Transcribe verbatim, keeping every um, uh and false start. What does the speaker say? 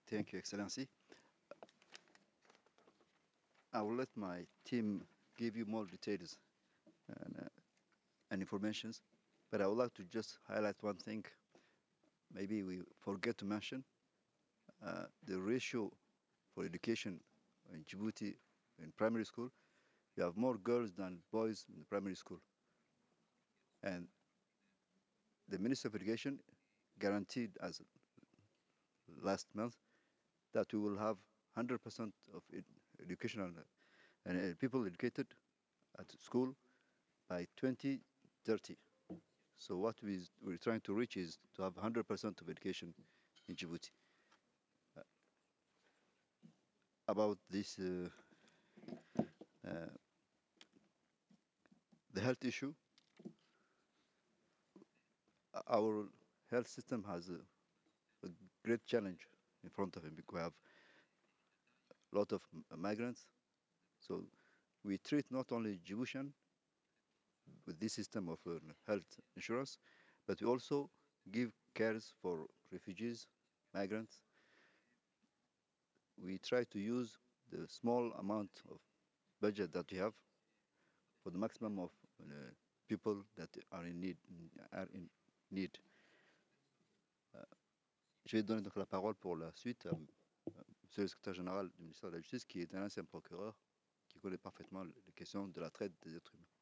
Thank you, Excellency. I will let my team give you more details and, uh, and informations, but I would like to just highlight one thing. Maybe we forget to mention uh, the ratio for education in Djibouti in primary school. We have more girls than boys in the primary school, and the Minister of Education guaranteed us last month that we will have one hundred percent of ed- educational and uh, people educated at school by twenty thirty. So what we, we're trying to reach is to have one hundred percent of education in Djibouti. Uh, about this, uh, uh, the health issue, uh, our health system has a, a great challenge in front of it because we have a lot of m- migrants. So we treat not only Djiboutian with this system of uh, health insurance, but we also give cares for refugees, migrants. We try to use the small amount of budget that we have for the maximum of uh, people that are in need. Are in need. Euh, je vais donner donc la parole pour la suite à Monsieur le secrétaire général du ministère de la Justice, qui est un ancien procureur, qui connaît parfaitement les questions de la traite des êtres humains.